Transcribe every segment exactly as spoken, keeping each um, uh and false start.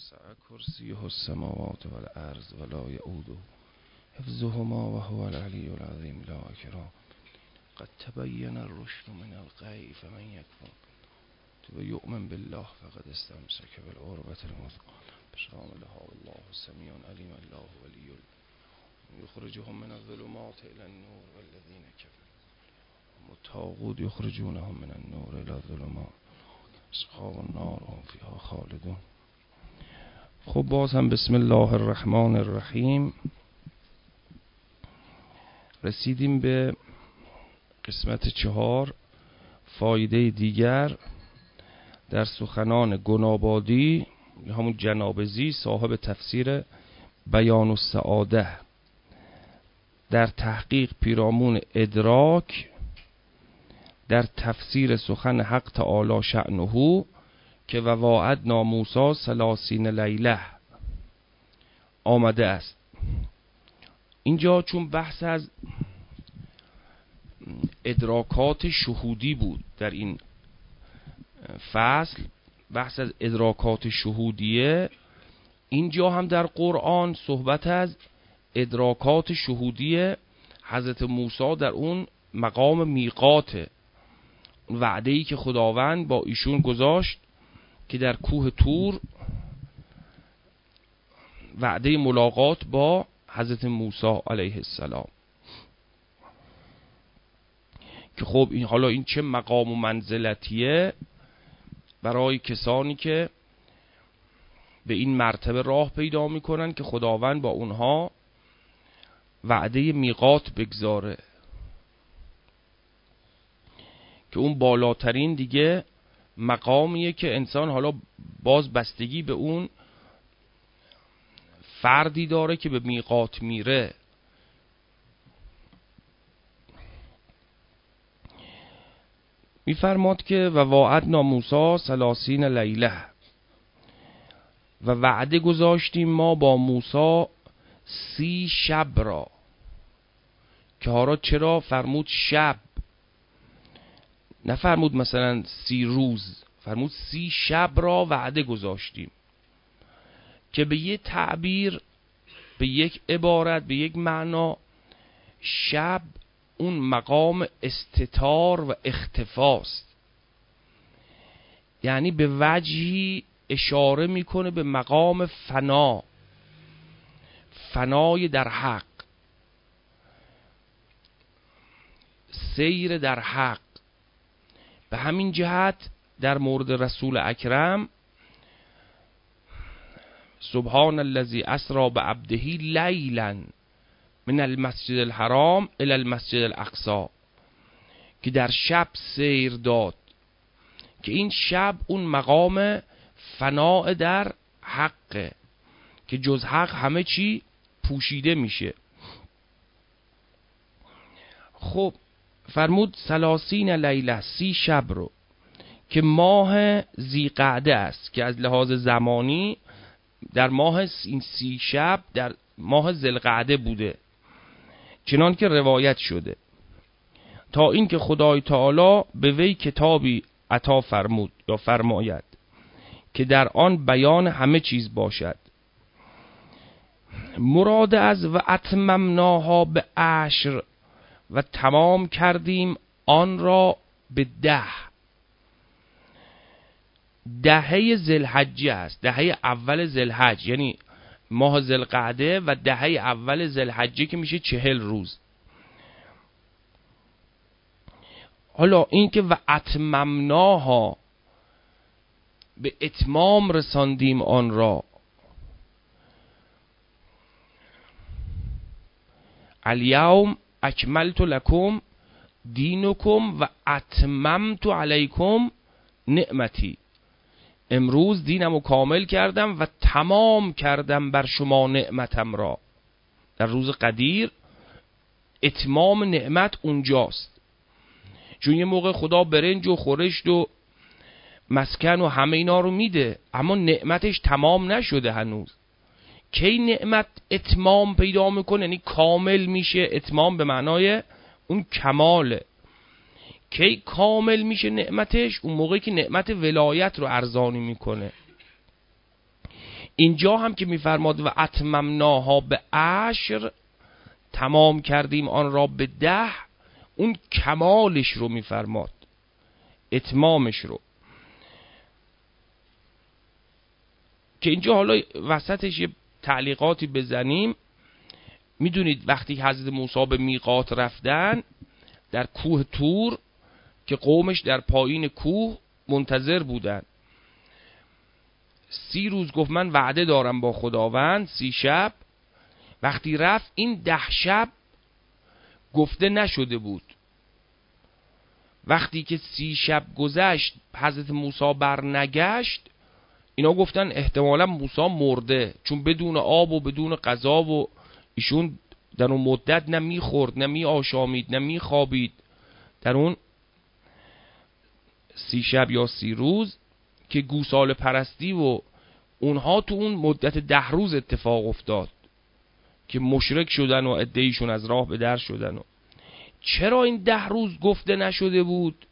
وسع کرسیه السماوات والارض ولا یؤوده حفظهما وهو العلی العظیم لا اکرام قد تبین الرشد من الغی فمن یکفر و یؤمن بالله فقد استمسک بالعروة الوثقی بشرام لها الله سمیع علیم الله ولی یخرجهم من الظلمات الى النور والذین کفروا الطاغوت یخرجونهم من النور الى الظلمات اصحاب النار هم فیها خالدون. خب باز هم بسم الله الرحمن الرحیم رسیدیم به قسمت چهار، فایده دیگر در سخنان گنابادی همون جنابزی صاحب تفسیر بیان السعاده در تحقیق پیرامون ادراک در تفسیر سخن حق تعالی شأنه که و وعدنا موسی ثلاثین لیله آمده است. اینجا چون بحث از ادراکات شهودی بود، در این فصل بحث از ادراکات شهودیه، اینجا هم در قرآن صحبت از ادراکات شهودی حضرت موسی در اون مقام میقات، وعده‌ای که خداوند با ایشون گذاشت که در کوه طور وعده ملاقات با حضرت موسی علیه السلام، که خب این حالا این چه مقام و منزلتیه برای کسانی که به این مرتبه راه پیدا میکنن که خداوند با اونها وعده میقات بگذاره، که اون بالاترین دیگه مقامیه که انسان حالا باز بستگی به اون فردی داره که به میقات میره. میفرماد که و وعدنا موسی ثلاثین لیله، و وعده گذاشتیم ما با موسی سی شب را، که حالا چرا فرمود شب، نفرمود مثلا سی روز، فرمود سی شب را وعده گذاشتیم، که به یک تعبیر، به یک عبارت، به یک معنا، شب اون مقام استتار و اختفاست، یعنی به وجهی اشاره میکنه به مقام فنا، فنای در حق، سیر در حق. به همین جهت در مورد رسول اکرم سبحان الذی اسری بعبده لیلا من المسجد الحرام الی المسجد الاقصی، که در شب سیر داد، که این شب اون مقام فناء در حقه که جز حق همه چی پوشیده میشه. خب فرمود ثلاثین لیله، سی شب رو، که ماه ذیقعده است، که از لحاظ زمانی در ماه این سی شب در ماه ذوالقعده بوده، چنان که روایت شده، تا این که خدای تعالی به وی کتابی عطا فرمود یا فرماید که در آن بیان همه چیز باشد. مراد از و اتممناها به عشر، و تمام کردیم آن را به ده. دهه ذوالحجه است، دهه اول ذوالحج، یعنی ماه ذوالقعده و دهه اول ذوالحجه که میشه چهل روز. حالا این که و اتممناها، به اتمام رساندیم آن را، الیوم اکملت لکم دینکم و اتممت علیکم نعمتی، امروز دینم رو کامل کردم و تمام کردم بر شما نعمتم را. در روز قدیر اتمام نعمت اونجاست، چون یه موقع خدا برنج و خورشت و مسکن و همه اینا رو میده، اما نعمتش تمام نشده هنوز. کی نعمت اتمام پیدا میکنه، یعنی کامل میشه؟ اتمام به معنای اون کماله. کی کامل میشه نعمتش؟ اون موقعی که نعمت ولایت رو ارزانی میکنه. اینجا هم که میفرماد و اتممناها به عشر، تمام کردیم آن را به ده، اون کمالش رو میفرماد، اتمامش رو. که اینجا حالا وسطش یه تعلیقاتی بزنیم. میدونید وقتی حضرت موسی به میقات رفتن در کوه طور که قومش در پایین کوه منتظر بودن، سی روز گفت من وعده دارم با خداوند، سی شب. وقتی رفت این ده شب گفته نشده بود. وقتی که سی شب گذشت حضرت موسی برنگشت، اینا گفتن احتمالا موسی مرده، چون بدون آب و بدون غذا و ایشون در اون مدت نه میخورد نه می آشامید نه می خوابید در اون سی شب یا سی روز که گوساله پرستی و اونها تو اون مدت ده روز اتفاق افتاد که مشرک شدن و عده‌ایشون از راه به در شدن. و چرا این ده روز گفته نشده بود؟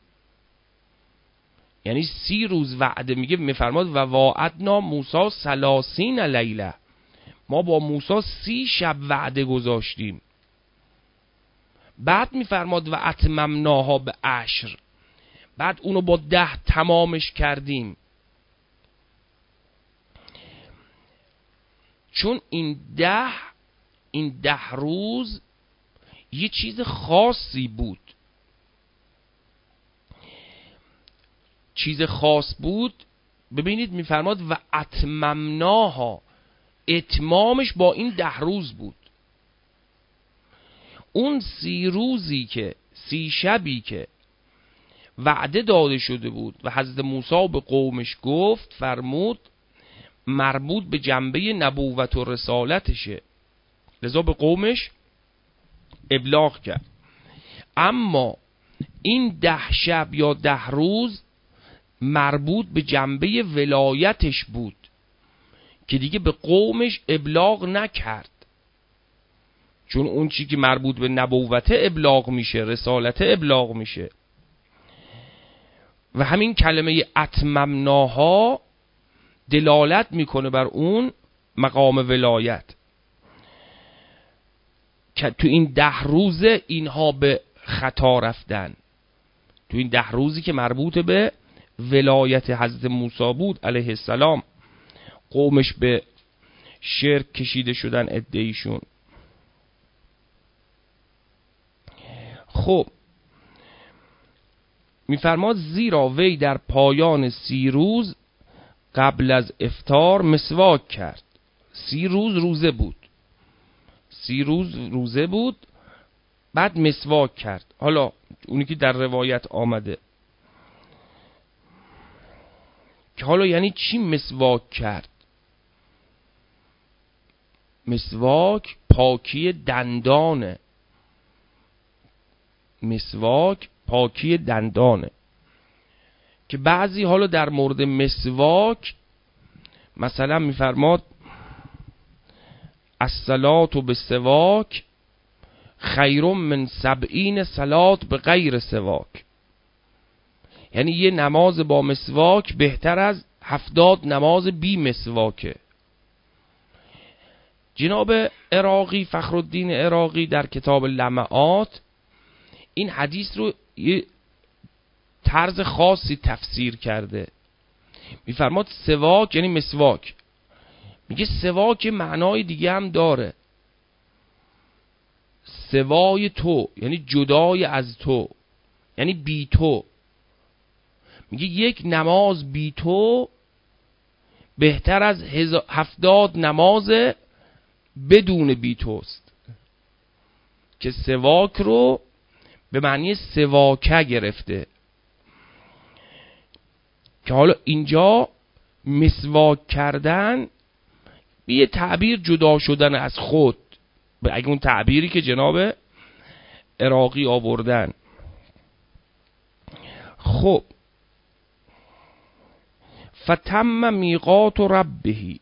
یعنی سی روز وعده، میگه میفرماد و واعدنا موسی ثلاثین لیله، ما با موسی سی شب وعده گذاشتیم. بعد میفرماد و اتممناها به عشر، بعد اونو با ده تمامش کردیم. چون این ده این ده روز یه چیز خاصی بود، چیز خاص بود. ببینید میفرماد و اتممناها، اتمامش با این ده روز بود. اون سی روزی که سی شبی که وعده داده شده بود و حضرت موسی به قومش گفت فرمود مربوط به جنبه نبوت و رسالتشه، لذا به قومش ابلاغ کرد. اما این ده شب یا ده روز مربوط به جنبه ولایتش بود که دیگه به قومش ابلاغ نکرد، چون اون چی که مربوط به نبوت ابلاغ میشه، رسالت ابلاغ میشه. و همین کلمه اتممناها دلالت میکنه بر اون مقام ولایت که تو این ده روزه اینها به خطا رفتن، تو این ده روزی که مربوط به ولایت حضرت موسی بود علیه السلام، قومش به شرک کشیده شدن عده‌ایشون. خب میفرماد زیرا وی در پایان سی روز قبل از افطار مسواک کرد. سی روز روزه بود، سی روز روزه بود بعد مسواک کرد. حالا اونی که در روایت آمده که حالا یعنی چی مسواک کرد؟ مسواک پاکی دندانه، مسواک پاکی دندانه که بعضی حالا در مورد مسواک مثلا میفرماد الصلاة بالسواک خیر من سبعین صلات به غیر سواک، یعنی یه نماز با مسواک بهتر از هفتاد نماز بی مسواکه. جناب عراقی، فخرالدین عراقی در کتاب لمعات این حدیث رو یه طرز خاصی تفسیر کرده. میفرماد سواک یعنی مسواک، میگه سواک معنای دیگه هم داره، سوای تو یعنی جدای از تو، یعنی بی تو. میگه یک نماز بی تو بهتر از هفتاد نماز بدون بی توست، که سواک رو به معنی سواکه گرفته. که حالا اینجا مسواک کردن به یه تعبیر جدا شدن از خود، به اگه اون تعبیری که جناب عراقی آوردن. خب فتم میقات ربه،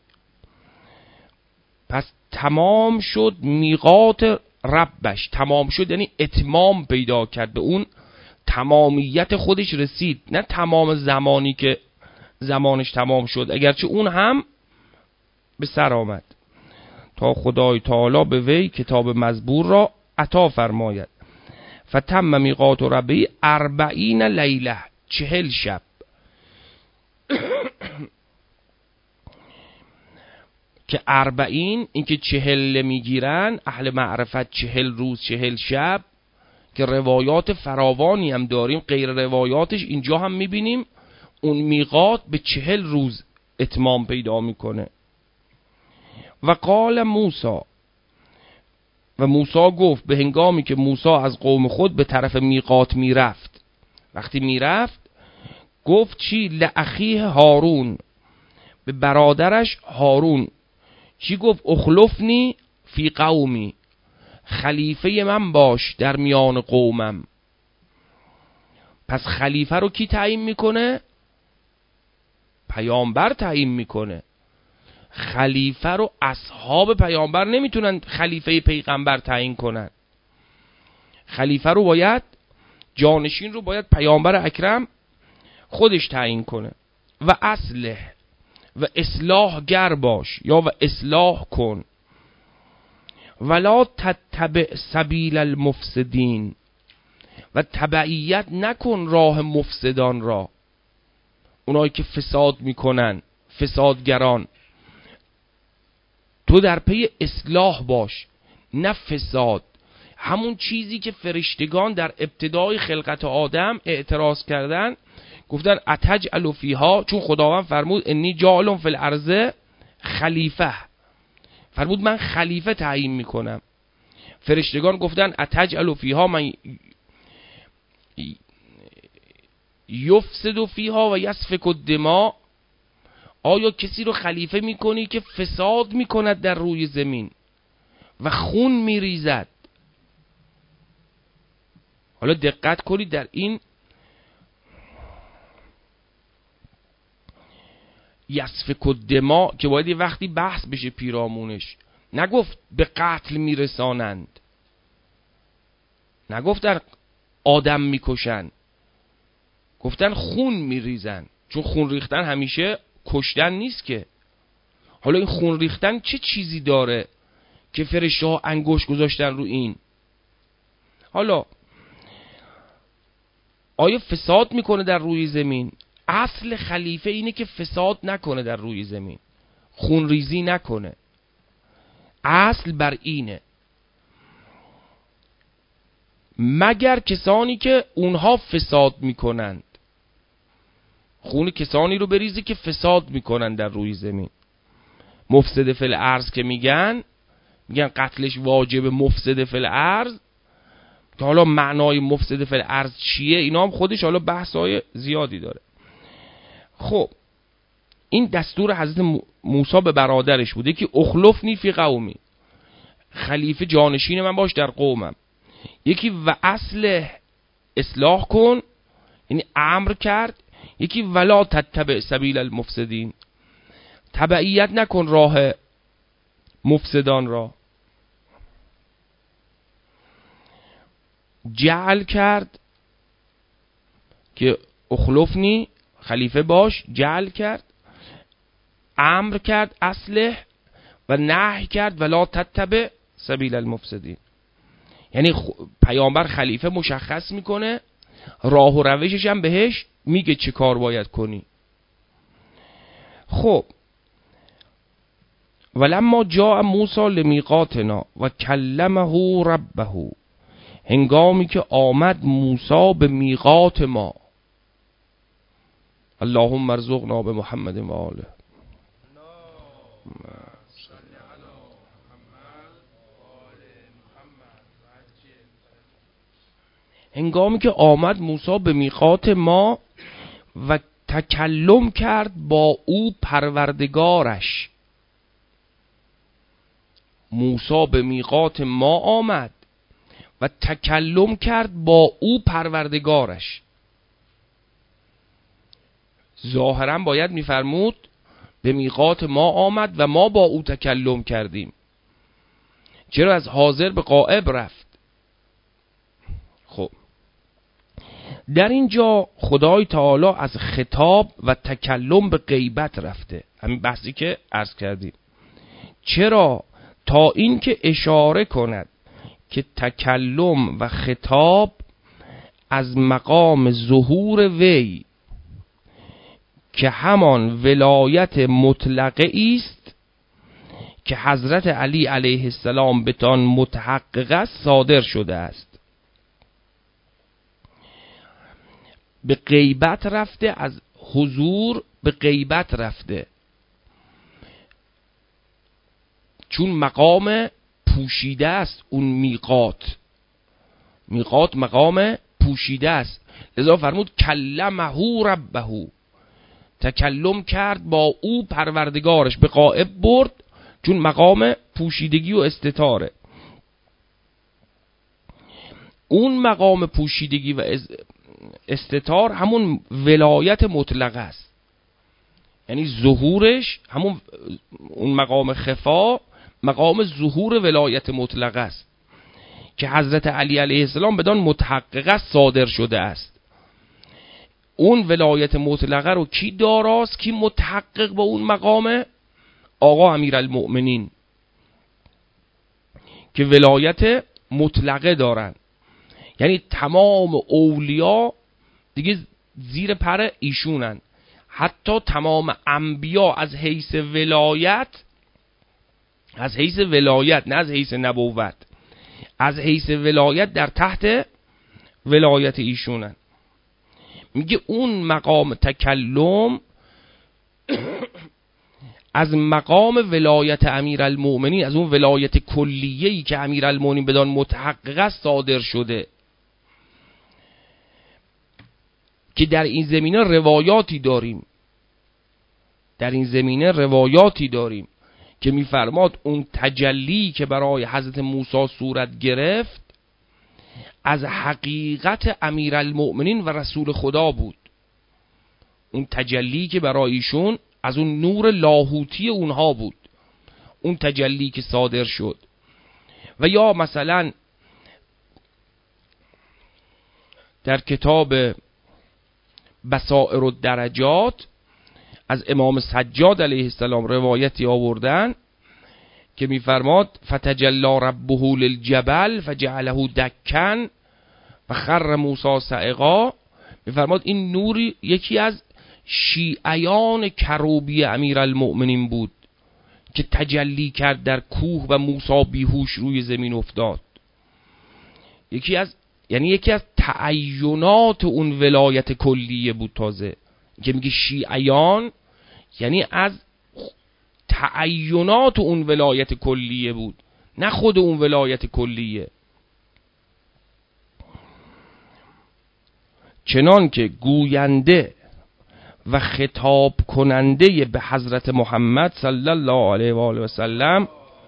پس تمام شد میقات ربش، تمام شد یعنی اتمام پیدا کرد، به اون تمامیت خودش رسید، نه تمام زمانی که زمانش تمام شد، اگرچه اون هم به سر آمد تا خدای تعالی به وی کتاب مزبور را عطا فرماید. فتم میقات ربی اربعین لیله، چهل شب. که اربعین این که چهل میگیرن اهل معرفت، چهل روز چهل شب، که روایات فراوانی هم داریم غیر روایاتش اینجا هم میبینیم اون میقات به چهل روز اتمام پیدا میکنه. و قال موسی، و موسی گفت به هنگامی که موسی از قوم خود به طرف میقات میرفت، وقتی میرفت گفت چی؟ لاخیه هارون، به برادرش هارون چی گفت؟ اخلفنی فی قومی، خلیفه من باش در میان قومم. پس خلیفه رو کی تعیین میکنه؟ پیامبر تعیین میکنه. خلیفه رو اصحاب پیامبر نمیتونن خلیفه پیغمبر تعیین کنن. خلیفه رو باید، جانشین رو باید پیامبر اکرم خودش تعیین کنه. و اصلح، و اصلاح گر باش یا و اصلاح کن. ولا تتبع سبیل المفسدین، و تبعیت نکن راه مفسدان را، اونایی که فساد میکنن، فسادگران. تو در پی اصلاح باش نه فساد. همون چیزی که فرشتگان در ابتدای خلقت آدم اعتراض کردن، گفتن اتجعل فیها، چون خداوند فرمود انی جاعل فی الارض خلیفه، فرمود من خلیفه تعیین میکنم. فرشتگان گفتن اتجعل فیها من یفسد فیها و یسفک الدماء، آیا کسی رو خلیفه میکنی که فساد میکند در روی زمین و خون میریزد؟ حالا دقت کنید در این یسفک الدماء که باید یه وقتی بحث بشه پیرامونش. نگفت به قتل میرسانند، نگفتن آدم میکشن، گفتن خون میریزن. چون خون ریختن همیشه کشتن نیست که. حالا این خون ریختن چه چیزی داره که فرشته ها انگشت گذاشتن رو این؟ حالا آیا فساد میکنه در روی زمین؟ اصل خلیفه اینه که فساد نکنه در روی زمین، خون ریزی نکنه. اصل بر اینه، مگر کسانی که اونها فساد میکنند. خون کسانی رو بریزی که فساد میکنن در روی زمین. مفسد فی الارض که میگن، میگن قتلش واجب مفسد فی الارض، که حالا معنای مفسد فی الارض چیه اینا هم خودش حالا بحثای زیادی داره. خب این دستور حضرت موسی به برادرش بوده که اخلفنی فی قومی، خلیفه جانشین من باش در قومم. یکی و اصل اصلاح کن، یعنی امر کرد. یکی ولا تتبع سبیل المفسدین، تبعیت نکن راه مفسدان را. جعل کرد که اخلفنی خلیفه باش، جعل کرد، امر کرد اصلح، و نهی کرد ولا تتبع سبیل المفسدین. یعنی پیامبر خلیفه مشخص میکنه، راه و روشش هم بهش میگه چه کار باید کنی. خب ولما جاء موسی لمیقاتنا و کلمه ربه، هنگامی که آمد موسی به میقات ما. اللهم ارزقنا به محمد و آله. هنگامی که آمد موسی به میقات ما و تکلم کرد با او پروردگارش. موسی به میقات ما آمد و تکلم کرد با او پروردگارش. ظاهرا باید میفرمود به میقات ما آمد و ما با او تکلم کردیم. چرا از حاضر به غائب رفت؟ خب در اینجا خدای تعالی از خطاب و تکلم به غیبت رفته، همین بحثی که عرض کردیم. چرا؟ تا این که اشاره کند که تکلم و خطاب از مقام ظهور وی که همان ولایت مطلقه است که حضرت علی علیه السلام بتان متحقق است صادر شده است. به غیبت رفته، از حضور به غیبت رفته، چون مقام پوشیده است. اون میقات میقات مقام پوشیده است، لذا فرمود کلمه ربه، تکلم کرد با او پروردگارش، به غائب برد، چون مقام پوشیدگی و استتاره. اون مقام پوشیدگی و استتار همون ولایت مطلقه است، یعنی ظهورش همون اون مقام خفا مقام ظهور ولایت مطلقه است که حضرت علی علیه السلام بدان متحقق صادر شده است. اون ولایت مطلقه رو کی داراست؟ کی متحقق با اون مقام؟ آقا امیرالمؤمنین که ولایت مطلقه دارن، یعنی تمام اولیا دیگه زیر پر ایشونن، حتی تمام انبیا از حیث ولایت، از حیث ولایت نه از حیث نبوت، از حیث ولایت در تحت ولایت ایشونن. میگه اون مقام تکلم از مقام ولایت امیرالمؤمنین، از اون ولایت کلیه‌ای که امیرالمؤمنین بدان متحقق است صادر شده، که در این زمینه روایاتی داریم در این زمینه روایاتی داریم که میفرماد اون تجلی که برای حضرت موسی صورت گرفت از حقیقت امیرالمؤمنین و رسول خدا بود. اون تجلی که برای ایشون از اون نور لاهوتی اونها بود، اون تجلی که صادر شد. و یا مثلا در کتاب بصائر الدرجات از امام سجاد علیه السلام روایتی آوردن که میفرماد فتجلی ربه للجبل فجعله دکن و خر موسی صعقا. میفرماد این نوری یکی از شیعیان کروبی امیرالمؤمنین بود که تجلی کرد در کوه و موسی بیهوش روی زمین افتاد. یکی از یعنی یکی از تعینات اون ولایت کلیه بود. تازه که میگه شیعیان یعنی از تعینات اون ولایت کلیه بود، نه خود اون ولایت کلیه. چنان که گوینده و خطاب کننده به حضرت محمد صلی الله علیه و آله و سلم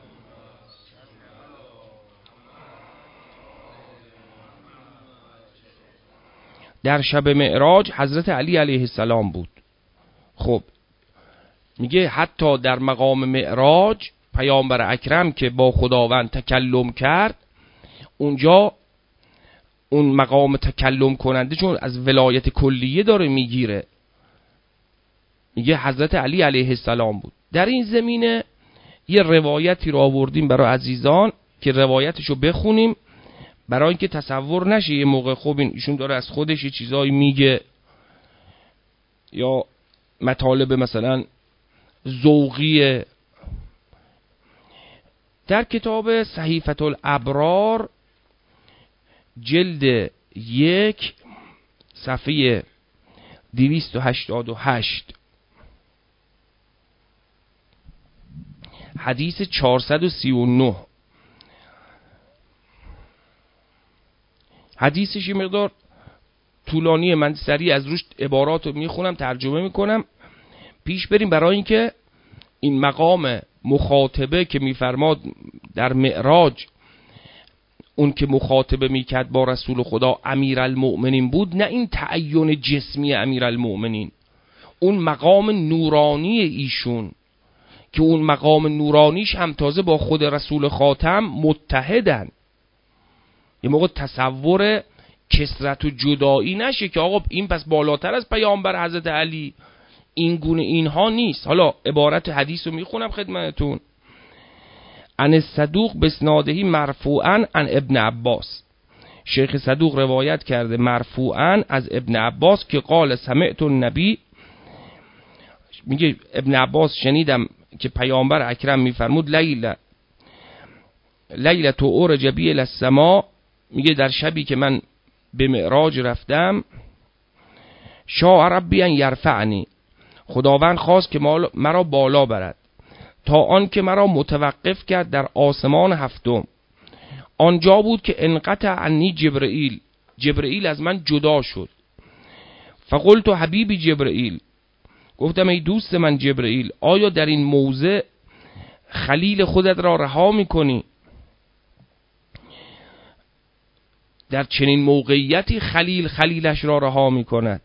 در شب معراج حضرت علی علیه السلام بود. خب میگه حتی در مقام معراج پیامبر اکرم که با خداوند تکلم کرد، اونجا اون مقام تکلم کننده چون از ولایت کلیه داره میگیره، میگه حضرت علی علیه السلام بود. در این زمینه یه روایتی رو آوردیم برای عزیزان که روایتشو بخونیم برای اینکه تصور نشه یه موقع خب این ایشون داره از خودش یه چیزایی میگه یا مطالب مثلا ذوقی. در کتاب صحیفة الابرار جلد یک صفحه دویست و هشتاد و هشت حدیث چهارصد و سی و نه، حدیثش یه مقدار طولانیه، من سریع از روش عبارات رو میخونم ترجمه میکنم پیش بریم، برای اینکه این مقام مخاطبه که میفرماد در معراج اون که مخاطبه میکرد با رسول خدا امیرالمؤمنین بود، نه این تعین جسمی امیرالمؤمنین، اون مقام نورانی ایشون که اون مقام نورانیش هم تازه با خود رسول خاتم متحدن. یه موقع تصور کسرت و جدایی نشه که آقا این پس بالاتر از پیامبر حضرت علی، این گونه اینها نیست. حالا عبارت حدیث رو میخونم خدمتون. عن صدوق بسنادهی مرفوعا عن ابن عباس. شیخ صدوق روایت کرده مرفوعا از ابن عباس که قال سمعت النبی، میگه ابن عباس شنیدم که پیامبر اکرم میفرمود لیله لیله تو اورج بی الی السما، میگه در شبی که من به معراج رفتم، شاء ربی ان یرفعنی، خداوند خواست که مرا بالا برد، تا آن که مرا متوقف کرد در آسمان هفتم. آنجا بود که انقطع عنی جبرئیل، جبرئیل از من جدا شد. فقلت حبیبی جبرئیل، گفتم ای دوست من جبرئیل، آیا در این موضع خلیل خودت را رها میکنی؟ در چنین موقعیتی خلیل خلیلش را رها میکند.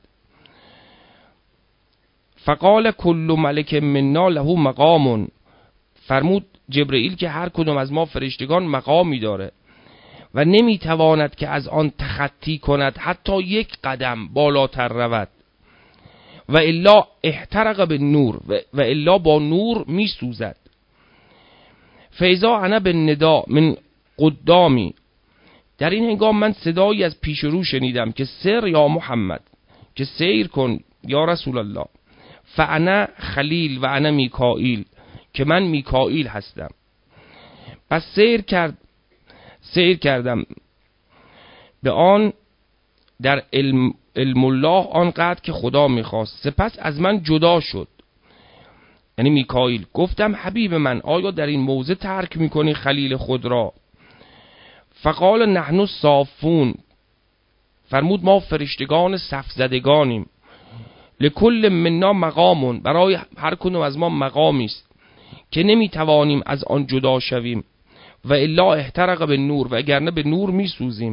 فقال کل ملک منا له مقام، فرمود جبرئیل که هر کدوم از ما فرشتگان مقامی داره و نمیتواند که از آن تخطی کند حتی یک قدم بالاتر رود، و الا احترق به نور، و الا با نور میسوزد. فاذا انا بالنداء من قدامی، در این هنگام من صدایی از پیش رو شنیدم که سر یا محمد، که سیر کن یا رسول الله. فانا خلیل و انا میکائیل، که من میکائیل هستم. پس سیر کرد سیر کردم به آن در علم, علم الله آنقدر که خدا میخواست، سپس از من جدا شد، یعنی میکائیل. گفتم حبیب من، آیا در این موضع ترک میکنی خلیل خود را؟ فقال نحن صافون، فرمود ما فرشتگان صف زدگانیم. لکل منا مقامون، برای هر کدوم از ما مقامی است که نمیتوانیم از آن جدا شویم، و الا احترق به نور، و اگرنه به نور میسوزیم.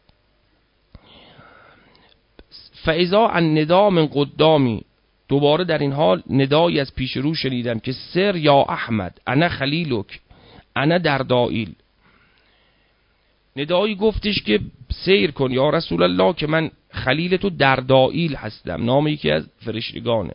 فاذا النداء من قدامی، دوباره در این حال ندایی از پیش رو شنیدم که سر یا احمد انا خلیلک انا دردائیل. ندایی گفتش که سیر کن یا رسول الله، که من خلیل تو دردائیل هستم، نام یکی از فرشتگانه.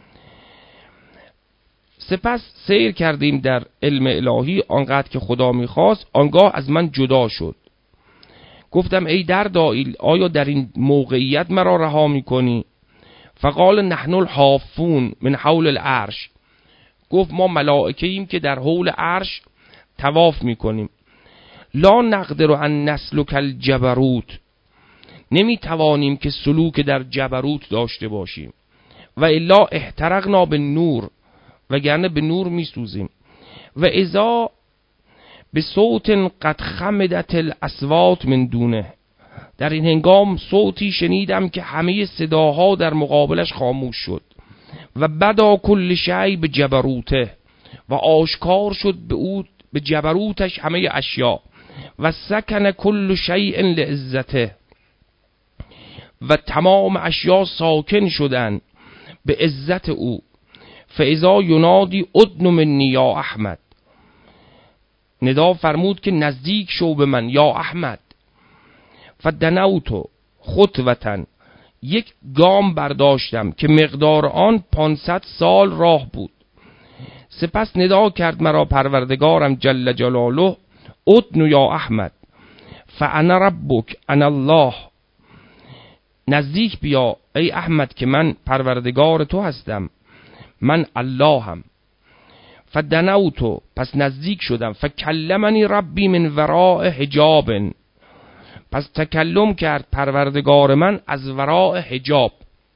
سپس سیر کردیم در علم الهی آنقدر که خدا میخواست، آنگاه از من جدا شد. گفتم ای دردائیل، آیا در این موقعیت مرا رها میکنی؟ فقال نحن الحافون من حول العرش، گفت ما ملائکه ایم که در حول عرش طواف میکنیم. لا نقدر ان نسلک الجبروت، نمیتوانیم که سلوک در جبروت داشته باشیم. و الا احترقنا به نور، وگرنه به نور میسوزیم. و اذا به صوت قد خمدت الاصوات من دونه، در این هنگام صوتی شنیدم که همه صداها در مقابلش خاموش شد. و بدا کل شیء به جبروته، و آشکار شد به او به جبروتش همه اشیاء. و سکن کل شیء لعزته، و تمام اشیاء ساکن شدن به عزت او. فاذا ینادی ادن منی یا احمد، ندا فرمود که نزدیک شو به من یا احمد. فدنوت خطوة، یک گام برداشتم که مقدار آن پانصد سال راه بود. سپس ندا کرد مرا پروردگارم جل جلاله ادن یا احمد، فانا ربک انا الله، نزدیک بیا ای احمد که من پروردگار تو هستم، من اللهم. فدنوت، پس نزدیک شدم. فکلمنی ربی من وراء حجاب، پس تکلم کرد پروردگار من از وراء حجاب.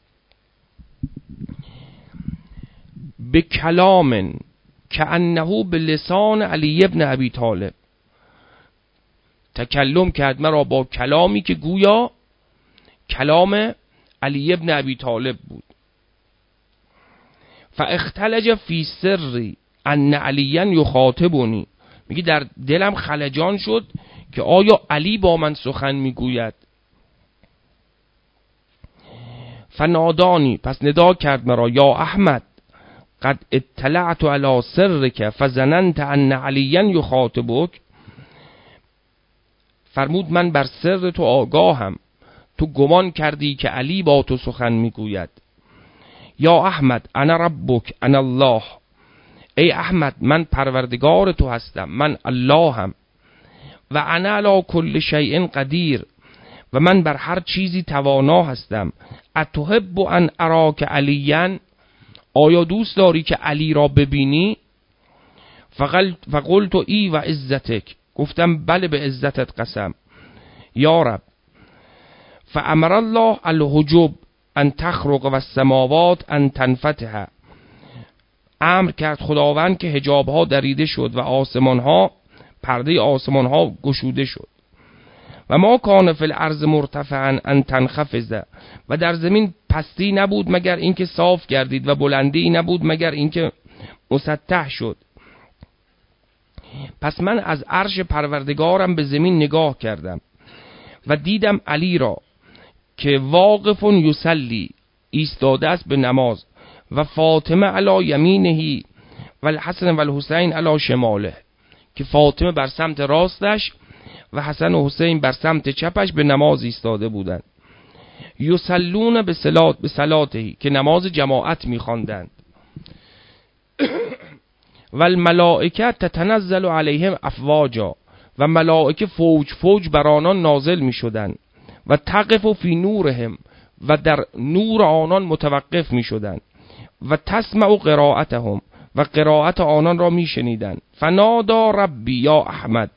به کلام کأنه به لسان علی ابن ابی طالب، تکلم کرد مرا با کلامی که گویا کلام علی ابن ابی طالب بود. فاختلج فی سری ان علیا یخاطبنی، میگه در دلم خلجان شد که آیا علی با من سخن میگوید. فنادانی، پس ندا کرد مرا یا احمد قد اطلعت علی سرک فظننت ان علیا یخاطبک، فرمود من بر سر تو آگاهم، تو گمان کردی که علی با تو سخن میگوید. یا احمد انا ربک انا الله، ای احمد من پروردگار تو هستم، من اللهم، و انا علی کل شیء قدیر، و من بر هر چیزی توانا هستم. اتحب ان اراک علیاً، آیا دوست داری که علی را ببینی؟ فقلت ای و عزتک، گفتم بله به عزتت قسم یا رب. فامر الله الحجب ان تخرق و السماوات ان تنفتح، امر کرد خداوند که حجاب ها دریده شد و آسمان ها، پرده آسمان ها گشوده شد. و ما کان فی الارض مرتفعا ان تنخفض، و در زمین پستی نبود مگر اینکه صاف گردید و بلندی نبود مگر اینکه مسطح شد. پس من از عرش پروردگارم به زمین نگاه کردم و دیدم علی را که واقف یصلی، ایستاده است به نماز، و فاطمه علی یمینه و الحسن و الحسین علی شماله، که فاطمه بر سمت راستش و حسن و حسین بر سمت چپش به نماز ایستاده بودند. یصلون به صلات به صلاته، که نماز جماعت می‌خواندند. و الملائکه تتنزل علیهم افواجا، و ملائکه فوج فوج بر آنان نازل می‌شدند. و تقف فی نورهم، و در نور آنان متوقف می‌شدند. و تسمع قرائتهم، و قرائت آنان را میشنیدند. فنادا ربی یا احمد،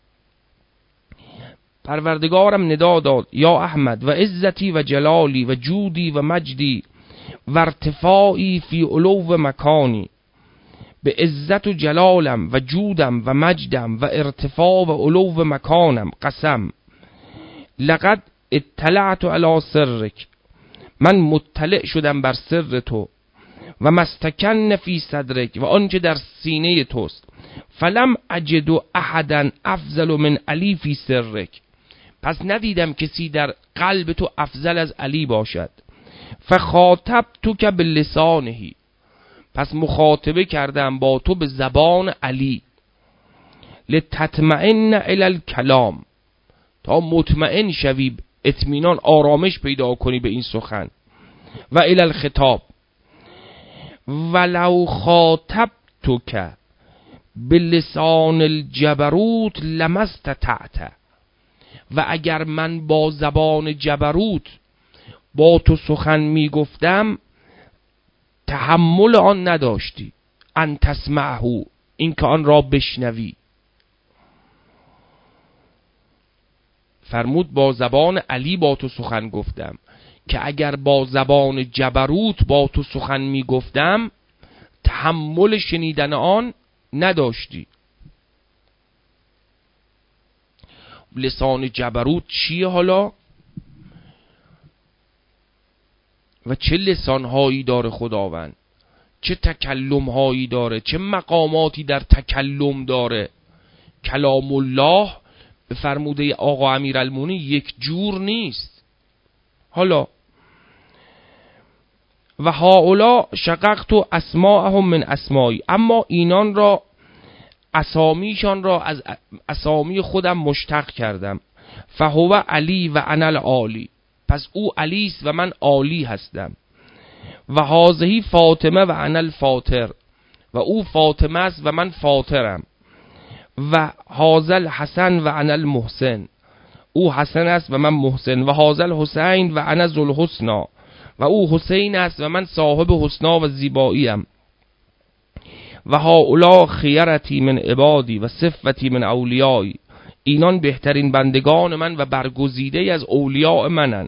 پروردگارم ندا داد یا احمد، و عزتی و جلالی و جودی و مجدی و ارتفاعی فی علو مکانی، به عزت و جلالم و جودم و مجدم و ارتفاع و علو مکانم قسم، لقد اطلعت علی سرک، من مطلع شدم بر سر تو، و مستکن فی صدرک، و آنچه در سینه توست. فلم اجد احدا افضل من علی فی سرک، پس ندیدم کسی در قلب تو افضل از علی باشد. فخاطبتک بلسانه، پس مخاطبه کردم با تو به زبان علی. لتطمئن الی الکلام، تا مطمئن شوی، اطمینان آرامش پیدا کنی به این سخن. و الی الخطاب، ولو خاطبتک بلسان الجبروت لمستطعت، و اگر من با زبان جبروت با تو سخن می گفتم تحمل آن نداشتی. ان تسمعه، این که آن را بشنوی. فرمود با زبان علی با تو سخن گفتم، که اگر با زبان جبروت با تو سخن می گفتم تحمل شنیدن آن نداشتی. لسان جبروت چیه حالا؟ و چه لسانهایی داره خداوند، چه تکلمهایی داره، چه مقاماتی در تکلم داره. کلام الله به فرموده آقا امیرالمومنین یک جور نیست. حالا و هؤلاء شققت اسماءهم من اسمایی، اما اینان را اسامیشان را از اسامی خودم مشتق کردم. فهو علی و انا العالی، پس او علی است و من عالی هستم. و هذه فاطمه و انا الفاطر، و او فاطمه است و من فاطرم. و هذا الحسن و انا المحسن، او حسن است و من محسن. و هذا الحسین و انا ذو الحسنی، و او حسین است و من صاحب حسنا و زیبایی ام. و هؤلاء خیرتی من عبادی و صفتی من اولیایی، اینان بهترین بندگان من و برگزیده از اولیاء منن.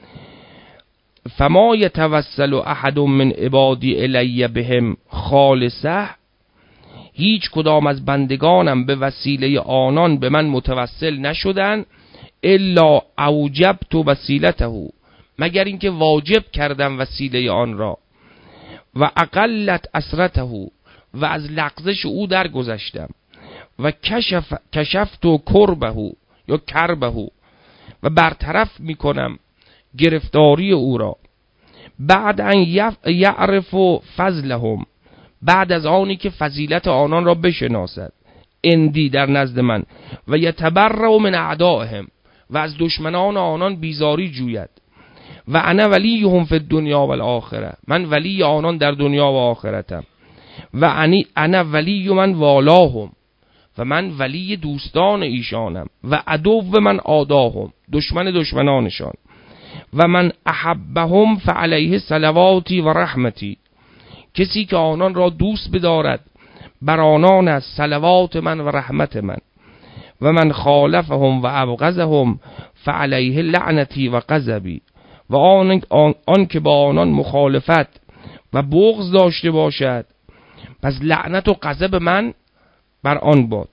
فما یتوسل احد من عبادی الی بهم خالصه، هیچ کدام از بندگانم به وسیله آنان به من متوسل نشدن. الا اوجبت وسیلته، مگر اینکه واجب کردم وسیله آن را. و اقلت اسرته، و از لغزش او درگذشتم. و کشف کشفت و کربه یا کربه، و برطرف میکنم گرفتاری او را. بعد ان یعرف فضلهم، بعد از آنی که فضیلت آنان را بشناسد. اندی در نزد من. و یتبرأ من اعدائهم، و از دشمنان آنان بیزاری جوید. و انا ولیهم فی الدنیا و الاخره، من ولی آنان در دنیا و آخرتم. و انی انا ولی من والاهم، و من ولی دوستان ایشانم، و عدو من آداهم، دشمن دشمنانشان، و من احبهم فعلیه صلواتی و رحمتی، کسی که آنان را دوست بدارد بر آنان از صلوات من و رحمت من، و من خالفهم و ابغضهم فعلیه لعنتی و غضبی، و آن, آن, آن که با آنان مخالفت و بغض داشته باشد پس لعنت و غضب من بر آن باد.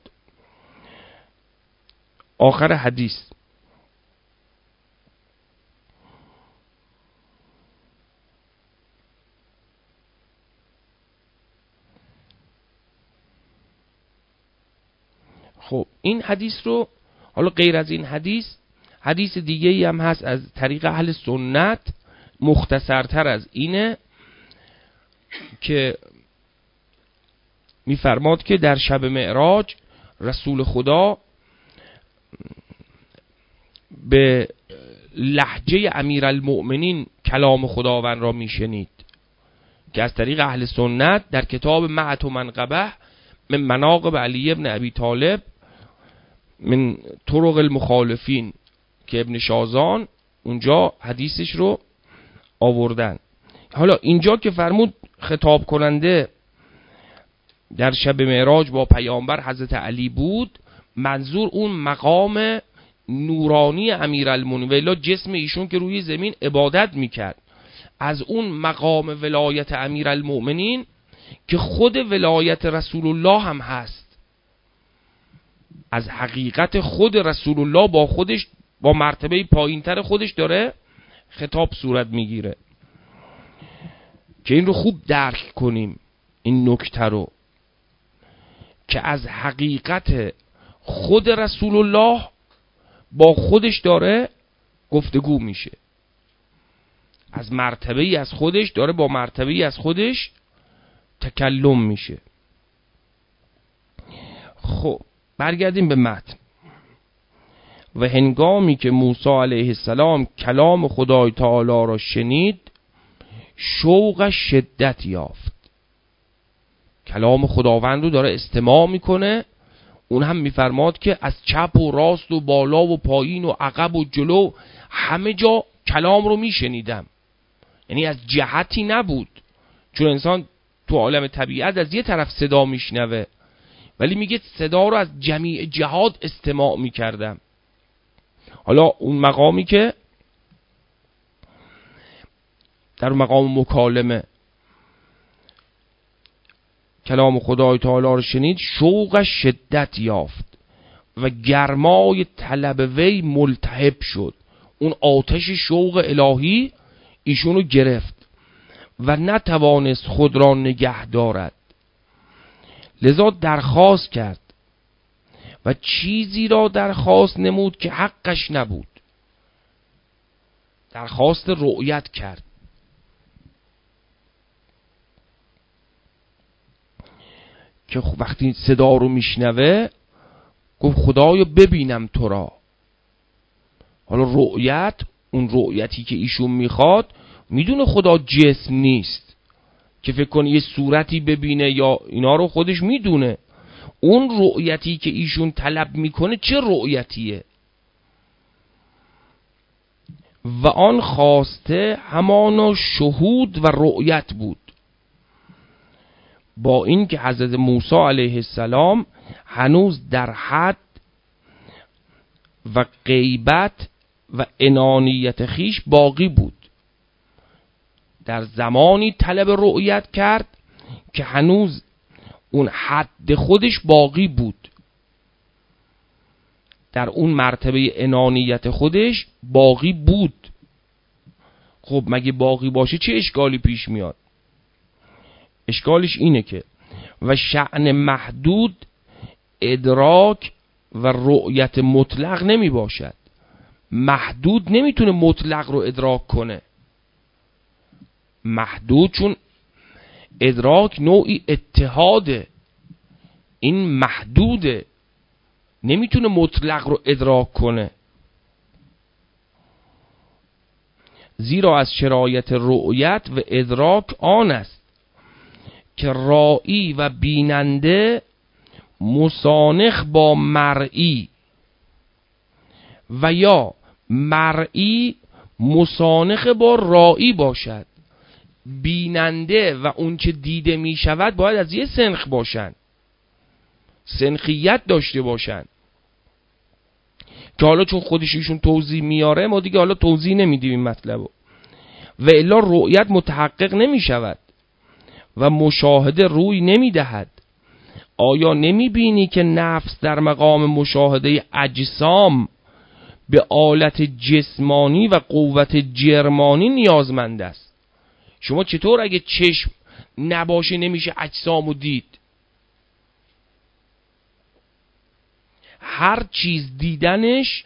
آخر حدیث. خب این حدیث رو، حالا غیر از این حدیث حدیث دیگه ای هم هست از طریق اهل سنت، مختصرتر از اینه، که میفرماد که در شب معراج رسول خدا به لهجه امیرالمؤمنین کلام خداوند را میشنید، که از طریق اهل سنت در کتاب معت و منقبه من مناقب علی ابن ابی طالب من طرق المخالفین که ابن شازان اونجا حدیثش رو آوردن. حالا اینجا که فرمود خطاب کننده در شب معراج با پیامبر حضرت علی بود، منظور اون مقام نورانی امیرالمومنین، ولی جسم ایشون که روی زمین عبادت میکرد، از اون مقام ولایت امیرالمومنین که خود ولایت رسول الله هم هست، از حقیقت خود رسول الله با خودش، با مرتبه پایینتر خودش داره خطاب صورت میگیره، که این رو خوب درک کنیم، این نکته رو، که از حقیقت خود رسول الله با خودش داره گفتگو میشه، از مرتبه از خودش داره با مرتبه از خودش تکلم میشه. خب برگردیم به متن. و هنگامی که موسی علیه السلام کلام خدای تعالی را شنید، شوق شدت یافت. کلام خداوند رو داره استماع میکنه، اون هم میفرماد که از چپ و راست و بالا و پایین و عقب و جلو همه جا کلام رو میشنیدم، یعنی از جهتی نبود، چون انسان تو عالم طبیعت از یه طرف صدا میشنوه، ولی میگه صدا رو از جمیع جهات استماع میکردم. حالا اون مقامی که در مقام مکالمه کلام خدای تعالی رو شنید، شوق شدت یافت و گرمای طلب وی ملتهب شد، اون آتش شوق الهی ایشونو گرفت و نتوانست خود را نگه دارد، لذا درخواست کرد و چیزی را درخواست نمود که حقش نبود. درخواست رؤیت کرد، که وقتی صدا رو میشنوه گفت خدایا ببینم تو را. حالا رؤیت، اون رؤیتی که ایشون میخواد، میدونه خدا جسم نیست که فکر کنه یه صورتی ببینه یا اینا رو، خودش میدونه. اون رؤیتی که ایشون طلب میکنه چه رؤیتیه؟ و آن خواسته همانا شهود و رؤیت بود، با این که حضرت موسی علیه السلام هنوز در حد و غیبت و انانیت خیش باقی بود، در زمانی طلب رؤیت کرد که هنوز اون حد خودش باقی بود، در اون مرتبه انانیت خودش باقی بود. خب مگه باقی باشه چه اشکالی پیش میاد؟ اشکالش اینه که و شأن محدود ادراک و رؤیت مطلق نمی باشد. محدود نمیتونه مطلق رو ادراک کنه. محدود چون ادراک نوعی اتحاده، این محدوده، نمیتونه مطلق رو ادراک کنه. زیرا از شرایط رؤیت و ادراک آن است که رائی و بیننده مسانخ با مرئی و یا مرئی مسانخ با رائی باشد. بیننده و اون چه دیده می شود باید از یه سنخ باشن، سنخیت داشته باشن، که حالا چون خودش ایشون توضیح میاره ما دیگه حالا توضیح نمیدیم این مطلبو. و الا رؤیت متحقق نمی شود و مشاهده روی نمی دهد. آیا نمی بینی که نفس در مقام مشاهده اجسام به آلت جسمانی و قوت جرمانی نیازمند است؟ شما چطور اگه چشم نباشه نمیشه اجسامو دید؟ هر چیز دیدنش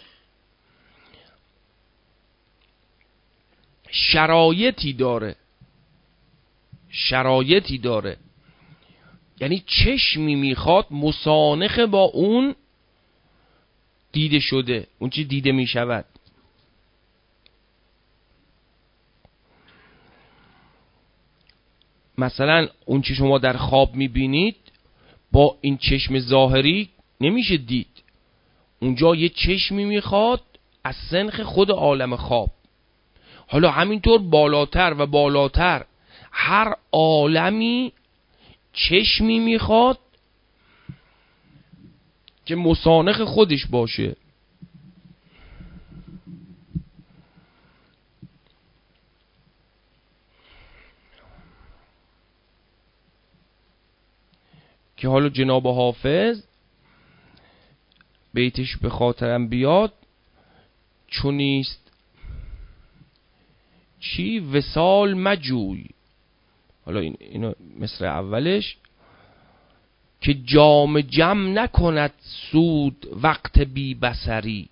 شرایطی داره، شرایطی داره. یعنی چشمی میخواد مسانخ با اون دیده شده، اون چی دیده میشود. مثلا اون چی شما در خواب میبینید با این چشم ظاهری نمیشه دید. اونجا یه چشمی میخواد از سنخ خود عالم خواب. حالا همینطور بالاتر و بالاتر هر عالمی چشمی میخواد که مسانخ خودش باشه. که حالا جناب حافظ بیتش به خاطرم بیاد چونیست چی وصال مجوی. حالا این اینو مصر اولش که جام جم نکند سود وقت بی بصری،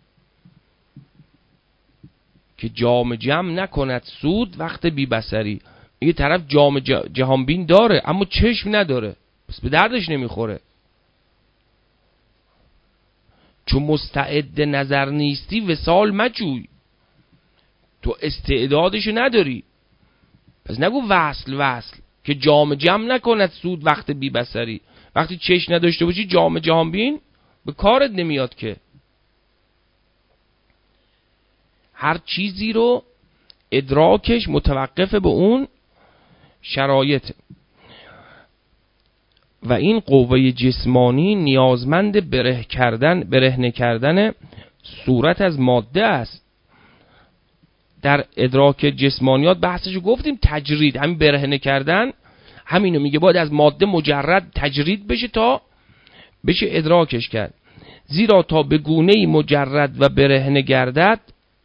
که جام جم نکند سود وقت بی بصری. یه طرف جام جهانبین داره اما چشم نداره، پس به دردش نمیخوره. چون مستعد نظر نیستی وصال مجوی، تو استعدادشو نداری، پس نگو وصل وصل که جام جم نکند سود وقت بی بصری. وقتی چشم نداشته باشی جام جهانبین به کارت نمیاد که. هر چیزی رو ادراکش متوقف به اون شرایط و این قوه جسمانی نیازمند بره کردن برهنه کردن صورت از ماده است. در ادراک جسمانیات بحثشو گفتیم، تجرید، همین برهنه کردن همینو میگه، باید از ماده مجرد تجرید بشه تا بشه ادراکش کرد. زیرا تا به گونه‌ای مجرد و برهنه گردد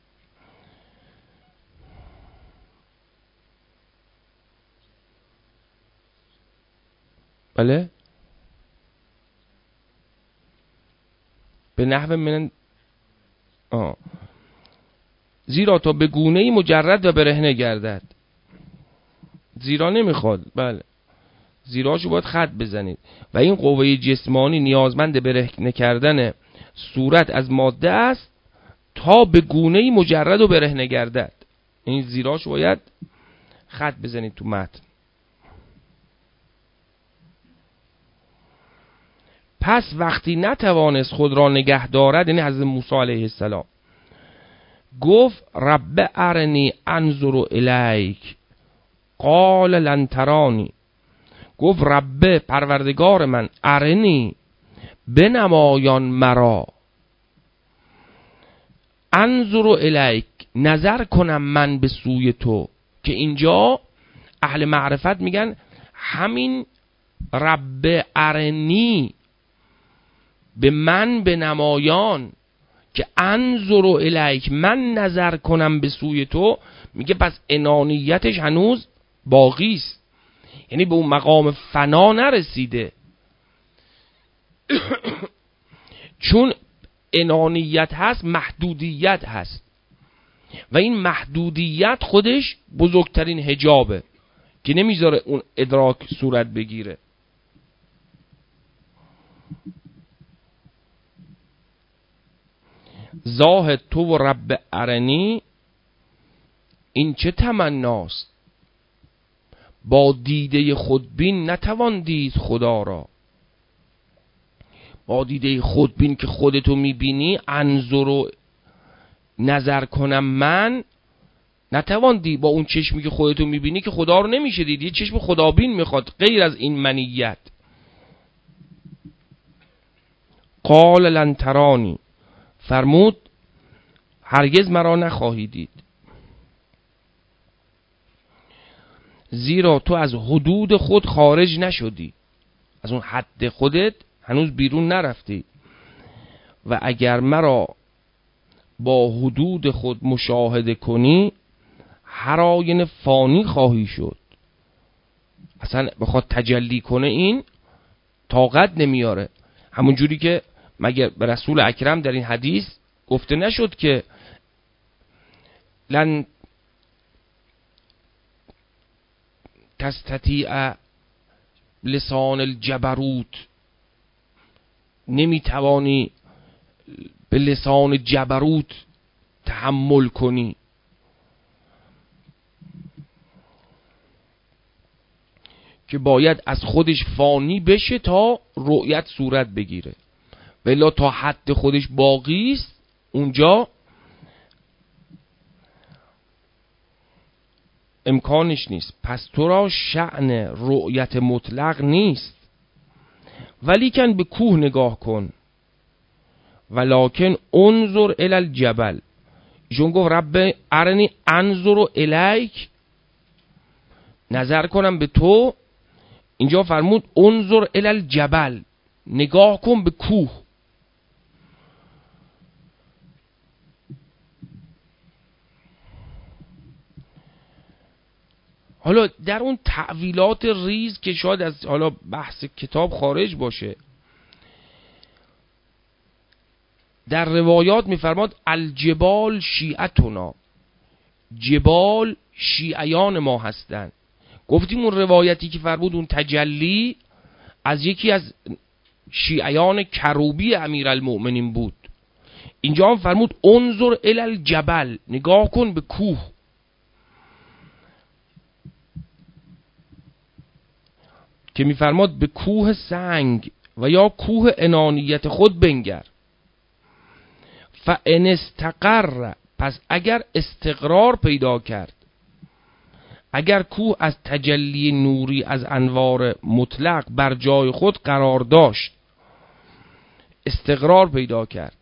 بله به نحو من آه. زیرا تا به گونه‌ای مجرد و برهنه گردد. زیرا نمیخواد، بله زیراشو باید خط بزنید. و این قوه جسمانی نیازمند برهنه کردن صورت از ماده است تا به گونه‌ای مجرد و برهنه گردد. این زیراشو باید خط بزنید تو متن. پس وقتی نتوانست خود را نگه دارد، یعنی حضرت موسی علیه السلام، گفت رب ارنی انظر الیک قال لن ترانی. گفت رب پروردگار من، ارنی بنمایان مرا، انظر الیک نظر کنم من به سوی تو. که اینجا اهل معرفت میگن همین رب ارنی به من به نمایان، که انظر الیک من نظر کنم به سوی تو، میگه پس انانیتش هنوز باقی است، یعنی به اون مقام فنا نرسیده. چون انانیت هست محدودیت هست و این محدودیت خودش بزرگترین حجابه که نمیذاره اون ادراک صورت بگیره. زاهد تو و رب ارنی این چه تمناست، با دیده خودبین نتوان دید خدا را. با دیده خودبین که خودتو میبینی، انظر و نظر کنم من، نتوان دید. با اون چشمی که خودتو میبینی که خدا رو نمیشه دید، یه چشم خدابین میخواد غیر از این منیت. قال لن ترانی، فرمود هرگز مرا نخواهی دید، زیرا تو از حدود خود خارج نشدی، از اون حد خودت هنوز بیرون نرفتی. و اگر مرا با حدود خود مشاهده کنی، هر آینه فانی خواهی شد. اصلا بخواد تجلی کنه این طاقت نمیاره. همون جوری که مگر به رسول اکرم در این حدیث گفته نشد که لن تستطیع لسان الجبروت، نمیتوانی به لسان جبروت تحمل کنی. که باید از خودش فانی بشه تا رؤیت صورت بگیره، ولی تا حد خودش باقی است اونجا امکانش نیست. پس تو را شأن رؤیت مطلق نیست. ولیکن به کوه نگاه کن، ولکن انظر الی الجبل. ایشون گفت رب ارنی انظر الیک، نظر کنم به تو. اینجا فرمود انظر الی الجبل، نگاه کن به کوه. حالا در اون تعویلات ریز که شاید از حالا بحث کتاب خارج باشه، در روایات میفرماد الجبال شیعتنا، جبال شیعیان ما هستند. گفتیم اون روایتی که فرمود اون تجلی از یکی از شیعیان کروبی امیرالمؤمنین بود. اینجا هم فرمود انظر الی الجبل، نگاه کن به کوه. که میفرماد به کوه سنگ و یا کوه انانیت خود بنگر. فان استقر، پس اگر استقرار پیدا کرد، اگر کوه از تجلی نوری از انوار مطلق بر جای خود قرار داشت، استقرار پیدا کرد.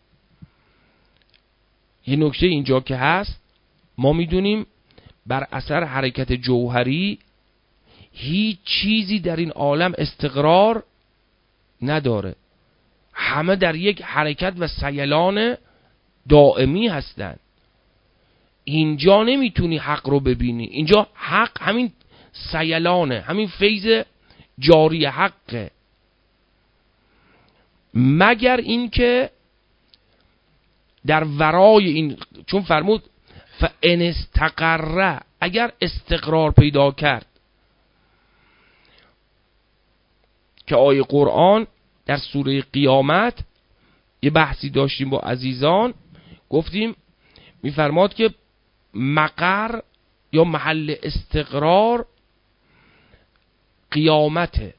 یه نکته اینجا که هست، ما میدونیم بر اثر حرکت جوهری هیچ چیزی در این عالم استقرار نداره، همه در یک حرکت و سیلان دائمی هستند. اینجا نمیتونی حق رو ببینی، اینجا حق همین سیلانه، همین فیض جاری حقه، مگر اینکه در ورای این، چون فرمود فان استقر، اگر استقرار پیدا کرد، که آیه قرآن در سوره قیامت یه بحثی داشتیم با عزیزان، گفتیم میفرماد که مقر یا محل استقرار قیامته،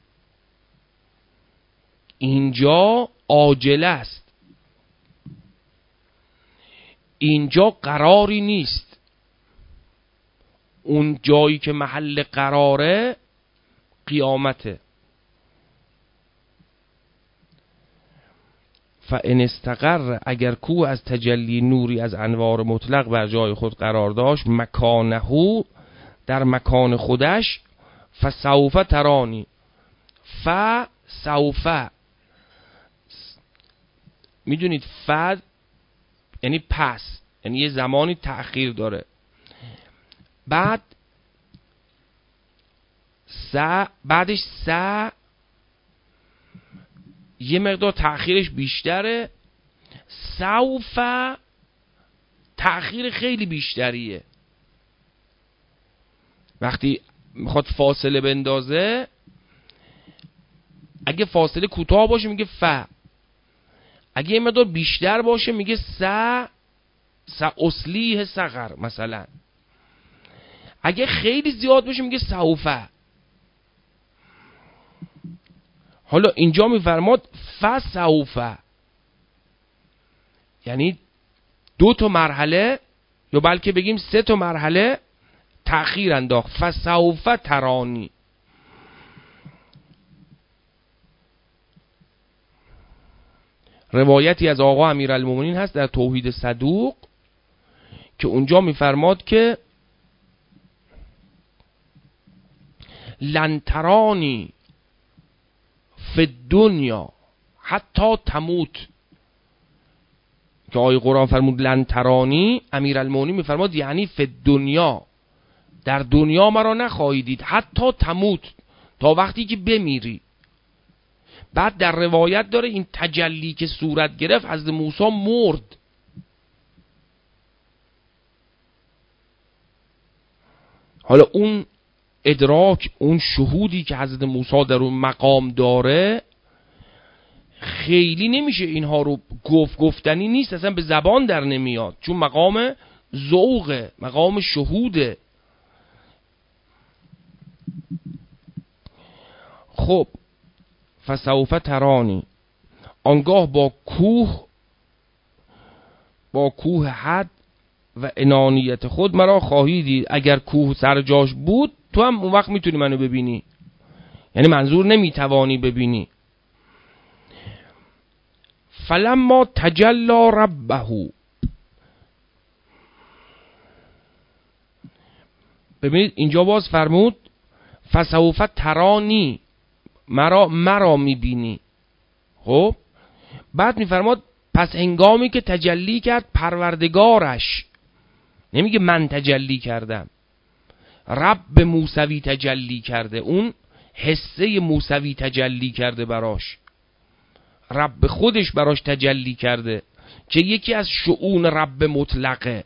اینجا عاجله است، اینجا قراری نیست. اون جایی که محل قراره قیامته. فان استقر، اگر کوه از تجلی نوری از انوار مطلق بر جای خود قرار داشت، مکانهو، در مکان خودش، فسوف ترانی، فسوف، میدونید ف یعنی پس، یعنی یه زمانی تأخیر داره. بعد س، بعدش س یه مقدار تأخیرش بیشتره، سوف تأخیر خیلی بیشتریه. وقتی میخواد فاصله بندازه، اگه فاصله کوتاه باشه میگه ف، اگه یه مقدار بیشتر باشه میگه س، س اصلیه سقر مثلا. اگه خیلی زیاد باشه میگه سوفه. حالا اینجا میفرماد فسوفه، یعنی دو تا مرحله یا بلکه بگیم سه تا مرحله تأخیر انداخت. فسوفه ترانی. روایتی از آقا امیرالمومنین هست در توحید صدوق که اونجا میفرماد که لن ترانی فی الدنیا حتی تموت، که آیه قرآن فرمود لن ترانی، امیرالمومنین میفرماد یعنی فی الدنیا، در دنیا مرا نخواهی دید، حتی تموت، تا وقتی که بمیری. بعد در روایت داره این تجلی که صورت گرفت حضرت موسی مرد. حالا اون ادراک، اون شهودی که حضرت موسی در اون مقام داره خیلی نمیشه اینها رو گفت، گفتنی نیست، اصلا به زبان در نمیاد، چون مقام ذوقه، مقام شهوده. خب فسوف ترانی، آنگاه با کوه با کوه حد و انانیت خود مرا خواهی دید. اگر کوه سر جاش بود تو هم اون وقت میتونی منو ببینی، یعنی منظور نمیتوانی ببینی. فلما تجلی ربه، ببینید اینجا باز فرمود فسوف ترانی، مرا مرا میبینی. خب بعد میفرماد پس هنگامی که تجلی کرد پروردگارش، نمیگه من تجلی کردم، رب موسوی تجلی کرده، اون حسه موسوی تجلی کرده براش، رب خودش براش تجلی کرده که یکی از شؤون رب مطلقه.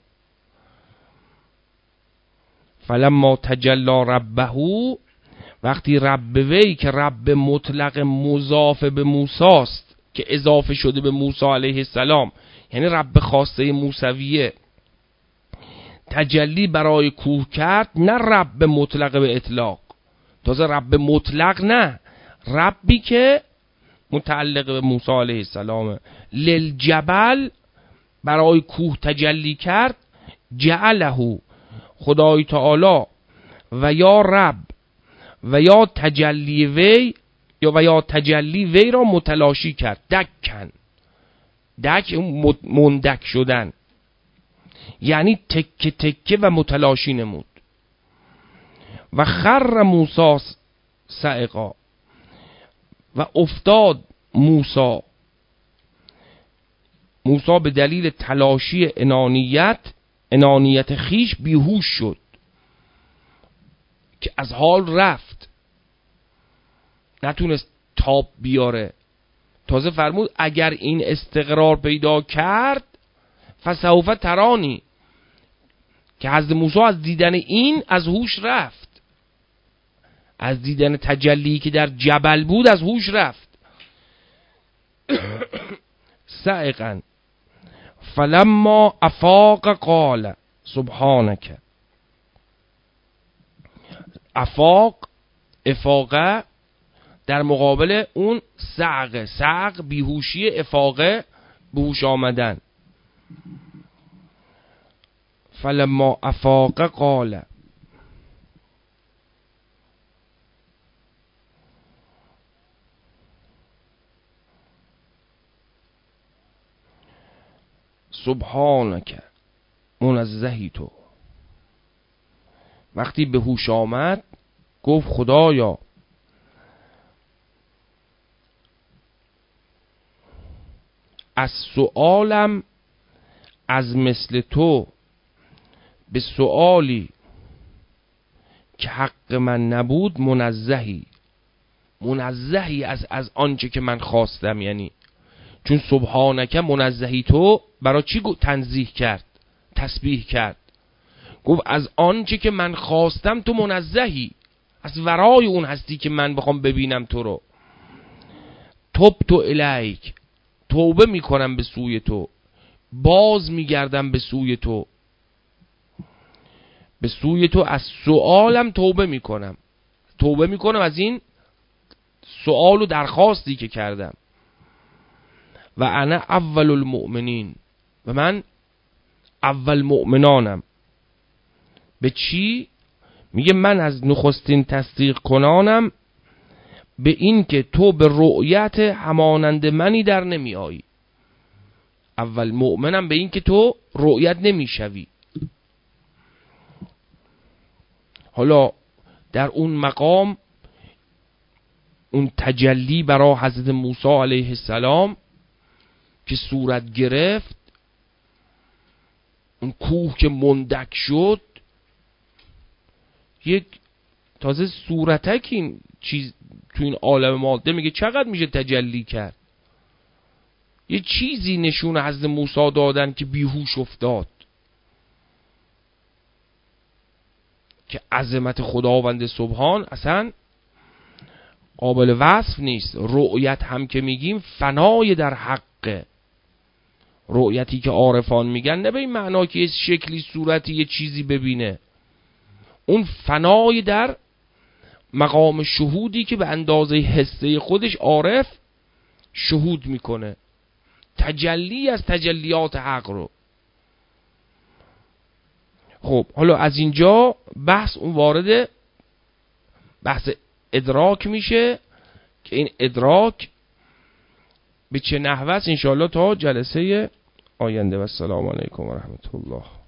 فلما تجلی ربه، وقتی رب وی که رب مطلق مضاف به موساست که اضافه شده به موسی علیه السلام، یعنی رب خاصه موسویه، تجلی برای کوه کرد، نه رب مطلق به اطلاق، تازه رب مطلق نه، ربی که متعلق به موسی علیه السلام. للجبل، برای کوه تجلی کرد، جعله خدای تعالی و یا رب و یا تجلی وی یا و یا تجلی وی را متلاشی کرد. دکن، دک مندک شدن، یعنی تکه تکه و متلاشی نمود. و خر موسی صعقا، و افتاد موسی موسی به دلیل تلاشی انانیت انانیت خیش بیهوش شد که از حال رفت، نتونست تاب بیاره. تازه فرمود اگر این استقرار پیدا کرد فسوف ترانی، که حضرت موسی از دیدن این از هوش رفت، از دیدن تجلی که در جبل بود از هوش رفت. صعقا فلما افاق قال سبحانك. افاق، افاقه در مقابل اون صعق، صعق بیهوشی، افاقه بهوش آمدن. فلما افاق قال، سبحانک، منزهی تو. وقتی به هوش آمد گفت خدایا از سؤالم از مثل تو به سؤالی که حق من نبود منزهی، منزهی از از آنچه که من خواستم. یعنی چون سبحانک منزهی تو برای چی تنزیه کرد، تسبیح کرد؟ گفت از آنچه که من خواستم تو منزهی، از ورای اون هستی که من بخوام ببینم تو رو. تبت الیک، توبه میکنم به سوی تو، باز میگردم به سوی تو. به سوی تو از سؤالم توبه میکنم، توبه میکنم از این سؤال و درخواستی که کردم. و انا اول المؤمنین، و من اول مؤمنانم. به چی؟ میگه من از نخستین تصدیق کنانم به این که تو به رؤیت همانند منی در نمی آیی. اول مؤمنم به این که تو رؤیت نمی شوی. حالا در اون مقام اون تجلی برای حضرت موسی علیه السلام که صورت گرفت، اون کوه که مندک شد، یک تازه صورتک این چیز تو این عالم ماده میگه چقدر میشه تجلی کرد. یه چیزی نشون حضرت موسی دادن که بیهوش افتاد، که عظمت خداوند سبحان اصلا قابل وصف نیست. رؤیت هم که میگیم فنای در حقه. رؤیتی که عارفان میگن نه به این معنا که یه شکلی صورتی یه چیزی ببینه، اون فنای در مقام شهودی که به اندازه حسه خودش عارف شهود میکنه، تجلی از تجلیات حق رو. خب حالا از اینجا بحث اون وارد بحث ادراک میشه که این ادراک به چه نحوه است، انشاءالله تا جلسه آینده. و السلام علیکم و رحمت الله.